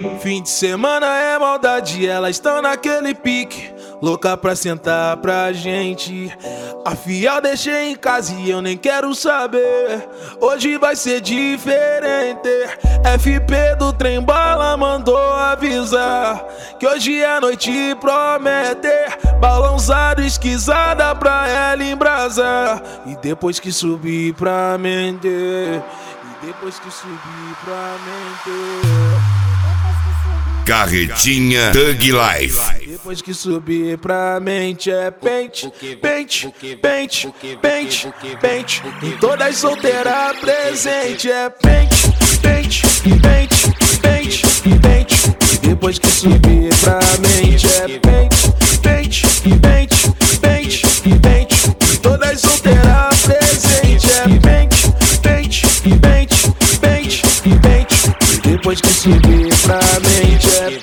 Fim de semana é maldade, elas estão naquele pique, louca pra sentar pra gente. A fiel deixei em casa e eu nem quero saber, hoje vai ser diferente. FP do trem bala mandou avisar que hoje é noite promete. Balãozado, esquisada pra ela embrasar. E depois que subir pra mente, depois que subir pra mente, Carretinha Thug Life. depois que subir pra mente é pente, pente, pente, pente, pente. E todas solteiras presente é pente, pente, pente, pente, pente. Depois que subir pra mente é pente, pente, pente, pente, pente. E todas solteiras presente é pente, pente, pente, pente, pente. Depois que subir pra mente é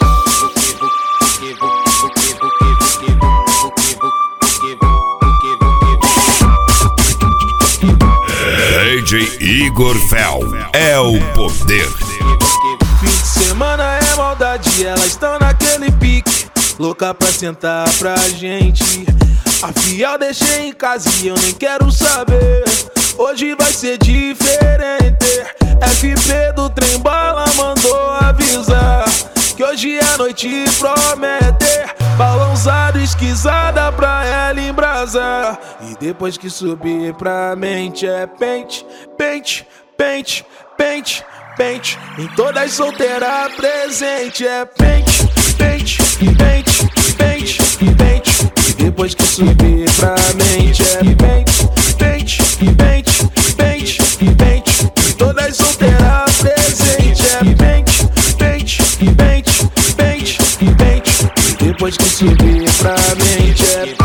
DJ Igor Fel é o poder. Fim de semana é maldade, elas estão naquele pique, louca pra sentar pra gente. A fiel deixei em casa e eu nem quero saber, hoje vai ser diferente. FP do trem bala mandou avisar que hoje é noite promete. Balãozado, esquisada pra ela embrasar. E depois que subir pra mente é pente, pente, pente, pente, pente. Em todas solteiras presente é pente, pente, pente, pente, pente. E depois que subir pra mente é pente, pente, pente, pente, pente. Em todas solteiras presente é pente, pente, pente, pente, pente. E depois que subir pra mente é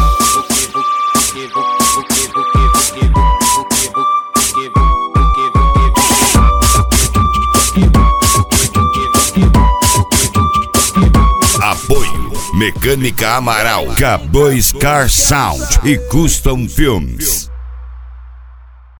Apoio Mecânica Amaral, K2 Car Sound e Custom Films.